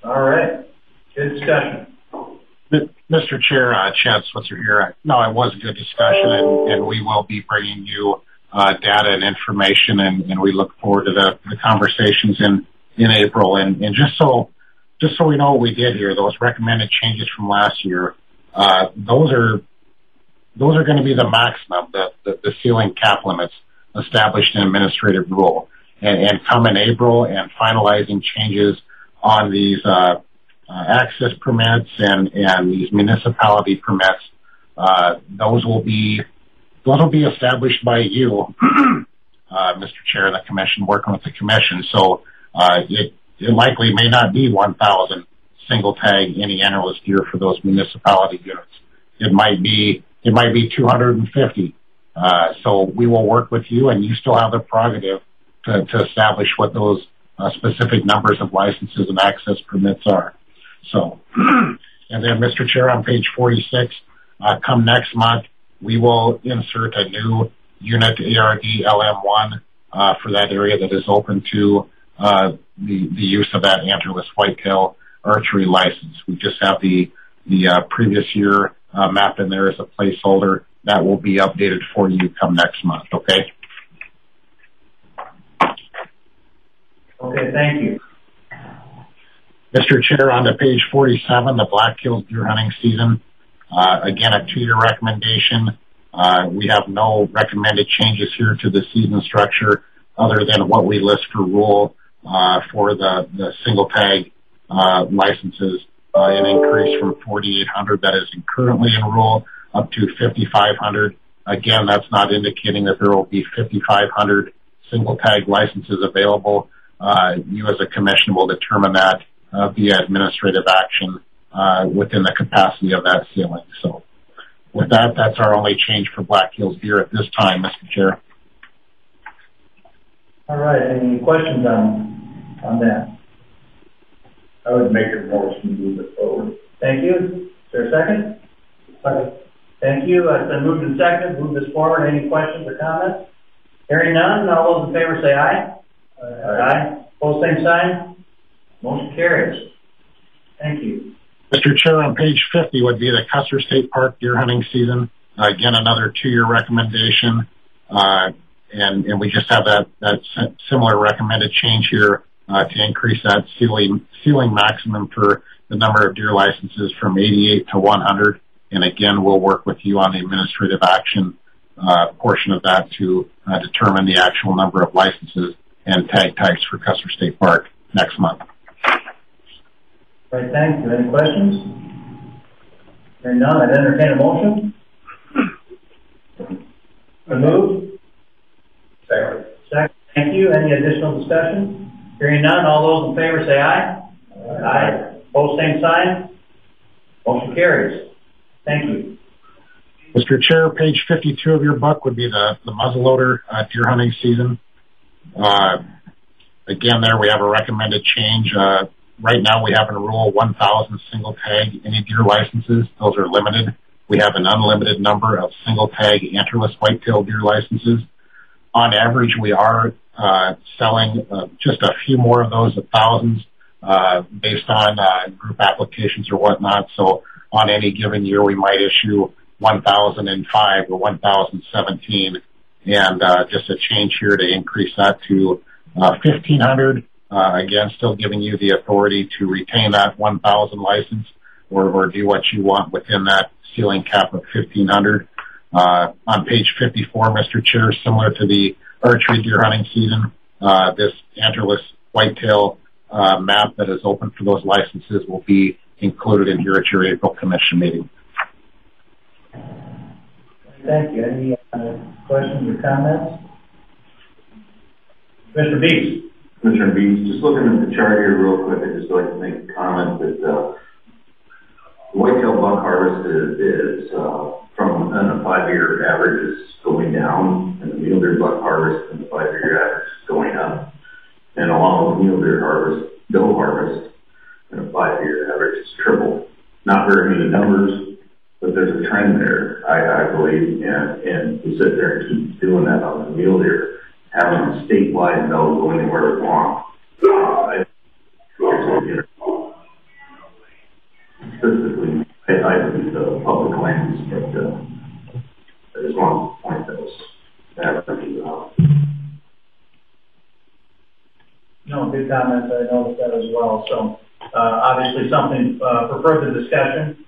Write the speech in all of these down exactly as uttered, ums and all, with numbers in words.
All right. Good discussion. Mister Chair, uh, Chad Switzer here. No, it was a good discussion, and, and we will be bringing you uh, data and information, and, and we look forward to the, the conversations in, in April. And, and just so just so we know what we did here, those recommended changes from last year, uh, those are those are going to be the maximum, the, the, the ceiling cap limits established in administrative rule. And, and come in April and finalizing changes on these uh, uh, access permits and, and these municipality permits, uh, those will be those will be established by you, uh, Mister Chair, and the Commission, working with the Commission. So uh, it, it likely may not be one thousand single tag any analyst year for those municipality units. It might be it might be two hundred fifty. Uh, so we will work with you, and you still have the prerogative to, to establish what those uh, specific numbers of licenses and access permits are. So, and then, Mister Chair, on page forty-six, uh, come next month, we will insert a new unit A R D L M one uh, for that area that is open to uh, the, the use of that antlerless whitetail archery license. We just have the, the uh, previous year uh, mapped in there as a placeholder. That will be updated for you come next month, okay? Okay, thank you. Mister Chair, on to page forty-seven, the Black Hills deer hunting season. Uh, again, a two-year recommendation. Uh, we have no recommended changes here to the season structure other than what we list for rule uh, for the, the single tag uh, licenses, uh, an increase from forty-eight hundred that is currently in rule up to fifty-five hundred. Again, that's not indicating that there will be fifty-five hundred single tag licenses available. Uh, you as a commission will determine that uh, via administrative action uh, within the capacity of that ceiling. So with that, that's our only change for Black Hills deer at this time, Mister Chair. All right, any questions on, on that? I would make a motion to move it forward. Thank you. Is there a second? Second. Thank you. Uh, it's been moved and seconded. Move this forward. Any questions or comments? Hearing none, all those in favor say aye. Aye. Aye. Both same sign. Motion carries. Thank you. Mister Chair, on page fifty would be the Custer State Park deer hunting season. Uh, again, another two-year recommendation. Uh, and, and we just have that, that similar recommended change here uh, to increase that ceiling, ceiling maximum for the number of deer licenses from eighty-eight to one hundred. And again, we'll work with you on the administrative action uh, portion of that to uh, determine the actual number of licenses and tag types for Custer State Park next month. All right, thank you. Any questions? Hearing none, I'd entertain a motion. A move. Second. Second. Thank you. Any additional discussion? Hearing none, all those in favor say aye. Aye. Aye. Both same sign. Motion carries. Thank you. Mister Chair, page fifty-two of your book would be the, the muzzleloader uh, deer hunting season. Uh, again, there we have a recommended change. Uh, right now we have in rule one thousand single tag any deer licenses. Those are limited. We have an unlimited number of single tag antlerless whitetail deer licenses. On average, we are uh, selling uh, just a few more of those, thousands, uh, based on uh, group applications or whatnot. So on any given year, we might issue one thousand five or one thousand seventeen, and uh, just a change here to increase that to uh, fifteen hundred. Uh, again, still giving you the authority to retain that one thousand license or, or do what you want within that ceiling cap of fifteen hundred. Uh, on page fifty-four, Mister Chair, similar to the archery deer hunting season, uh, this antlerless whitetail uh, map that is open for those licenses will be included in here at your April Commission meeting. Thank you. Any uh, questions or comments? Mister Beeks. Commissioner Beeks, just looking at the chart here real quick, I'd just like to make a comment that uh, whitetail buck harvest is, is uh, from uh, the five-year average is going down, and the mule deer buck harvest in the five-year average is going up. And along with mule deer harvest, doe harvest in a five-year average is triple. Not very many numbers, but there's a trend there, I, I believe, and, and to sit there and keep doing that on the mule deer, having a statewide no go anywhere it wants. Uh, specifically, I, I believe the public lands, but, uh, I just want to point those averages out. No, good comments. I noticed that as well. So, uh, obviously something, uh, for further discussion.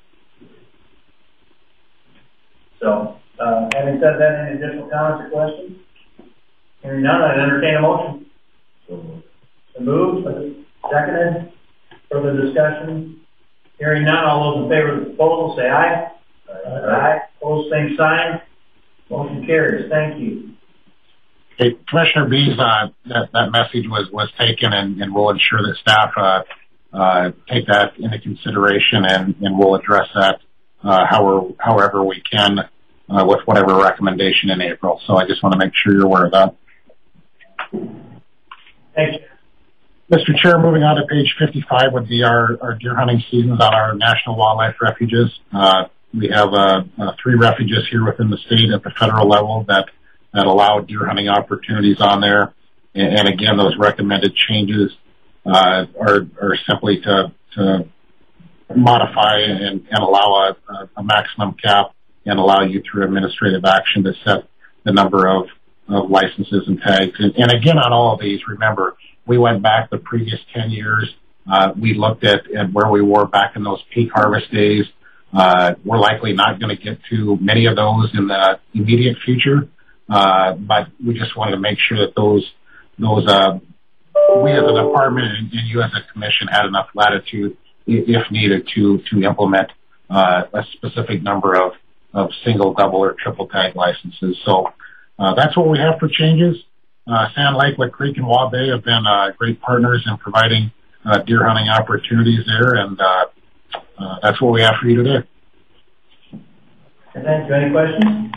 So, uh, having said that, any additional comments or questions? Hearing none, I'd entertain a motion. So moved, seconded, further discussion. Hearing none, all those in favor of the proposal say aye. Aye. Aye. Opposed, same sign. Motion carries. Thank you. Hey, Commissioner Bees, uh, that, that message was, was taken, and, and we'll ensure that staff, uh, uh, take that into consideration, and, and we'll address that, uh, however, however we can, uh, with whatever recommendation in April. So I just want to make sure you're aware of that. Thank you. Mister Chair, moving on to page fifty-five would be our, our deer hunting seasons on our national wildlife refuges. Uh, we have, uh, uh, three refuges here within the state at the federal level that, that allow deer hunting opportunities on there. And, and again, those recommended changes, uh, are, are simply to, to modify and, and allow a, a maximum cap and allow you through administrative action to set the number of, of licenses and tags. And, and again, on all of these, remember, we went back the previous ten years. Uh, we looked at, at where we were back in those peak harvest days. Uh, we're likely not going to get to many of those in the immediate future. Uh, but we just wanted to make sure that those, those, uh, we as a department and, and you as a commission had enough latitude, if needed, to, to implement, uh, a specific number of, of single, double, or triple tag licenses. So, uh, that's what we have for changes. Uh, Sand Lake, Lick Creek, and Waw Bay have been, uh, great partners in providing, uh, deer hunting opportunities there, and, uh, uh, that's what we have for you today. Thank you. Any questions?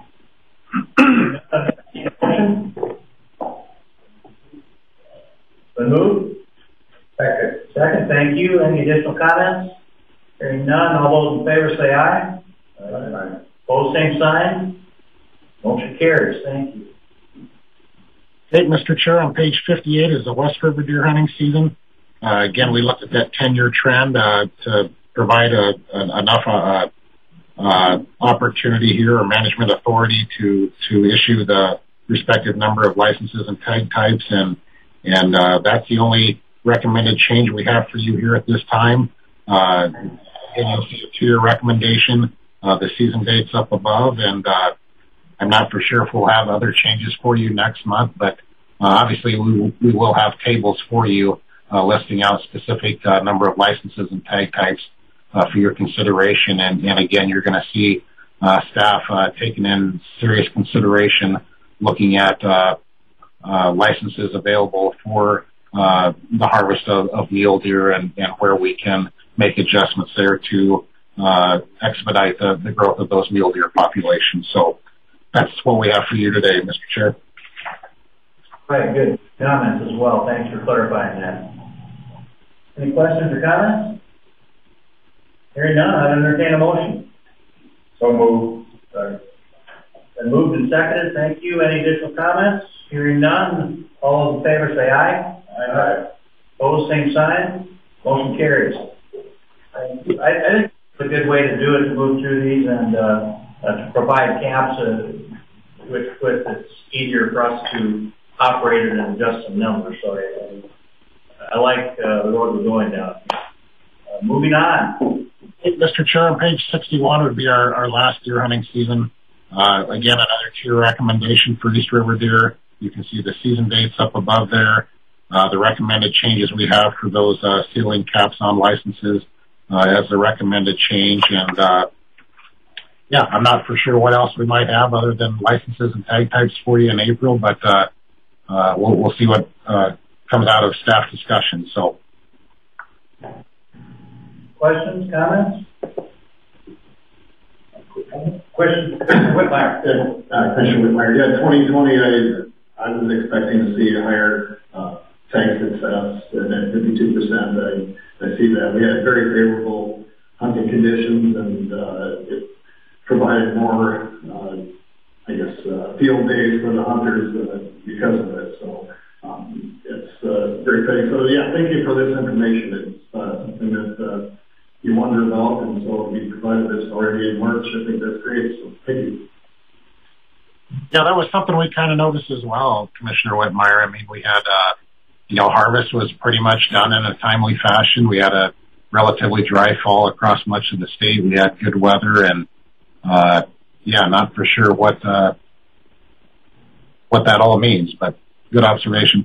Been moved? Second. Second, thank you. Any additional comments? Hearing none, all those in favor say aye. Aye. Opposed, same sign. Motion carries. Thank you. Okay, Mister Chair, on page fifty-eight is the West River deer hunting season. Uh, again, we looked at that ten-year trend uh, to provide a, a, enough uh, uh, opportunity here or management authority to to issue the respective number of licenses and tag types, and and uh, that's the only recommended change we have for you here at this time. Uh, and you'll see a two-year recommendation. Uh, the season date's up above, and uh, I'm not for sure if we'll have other changes for you next month, but uh, obviously we, we will have tables for you uh, listing out specific uh, number of licenses and tag types uh, for your consideration. And, and again, you're going to see uh, staff uh, taking in serious consideration looking at uh, uh, licenses available for uh, the harvest of, of mule deer, and, and where we can make adjustments there to uh, expedite the, the growth of those mule deer populations. So that's what we have for you today, Mister Chair. Right, good comments as well. Thanks for clarifying that. Any questions or comments? Hearing none, I'd entertain a motion. So moved. Sorry. Been moved and seconded. Thank you. Any additional comments? Hearing none, all those in favor say aye. Aye. Opposed, same sign. Motion carries. I, I think it's a good way to do it, to move through these and uh, uh, to provide caps uh, with, with it's easier for us to operate it and adjust some numbers. So I, I like uh, the road we're going down. Uh, moving on. Hey, Mister Chair, on page sixty-one would be our, our last deer hunting season. Uh, again, another tier recommendation for East River deer. You can see the season dates up above there. Uh, the recommended changes we have for those uh, ceiling caps on licenses uh, as the recommended change. And uh, yeah, I'm not for sure what else we might have other than licenses and tag types for you in April, but uh, uh, we'll, we'll see what uh, comes out of staff discussion. So, questions, comments? Questions, Commissioner Whitmire. Yeah, uh, Commissioner Whitmire. Yeah, twenty twenty, I, I was expecting to see a higher uh, tag success than fifty-two percent. I, I see that. We had very favorable hunting conditions, and uh, it provided more, uh, I guess, uh, field days for the hunters uh, because of it. So um, it's uh, very exciting. So yeah, thank you for this information. It's uh, something that uh, you wonder about, and so we provided this already in March. I think that's great, so thank you. Yeah, that was something we kind of noticed as well, Commissioner Whitmire. I mean, we had, uh, you know, harvest was pretty much done in a timely fashion. We had a relatively dry fall across much of the state. We had good weather, and uh, yeah, not for sure what uh, what that all means, but good observation.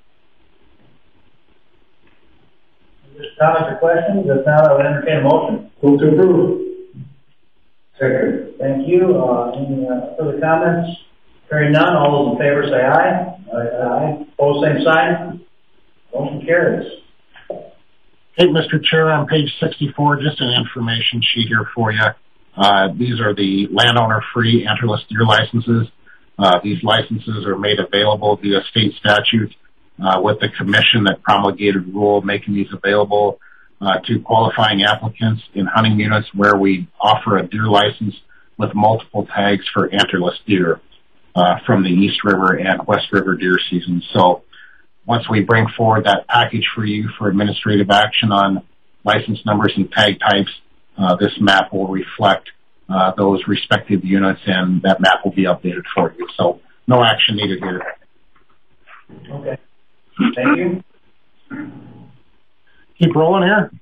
Comments or questions? If not, I would entertain a motion. Move to approve. Second. Thank you. Uh, any uh, further comments? Hearing none, all those in favor say aye. Aye. Aye. Pose same sign. Motion carries. Hey, Mister Chair, on page sixty-four, just an information sheet here for you. Uh, these are the landowner-free antlerless deer licenses. Uh, these licenses are made available via state statute uh, with the commission that promulgated rule making these available uh, to qualifying applicants in hunting units where we offer a deer license with multiple tags for antlerless deer uh, from the East River and West River deer season. So once we bring forward that package for you for administrative action on license numbers and tag types, uh, this map will reflect uh, those respective units, and that map will be updated for you. So no action needed here. Okay. Thank you. Keep rolling here.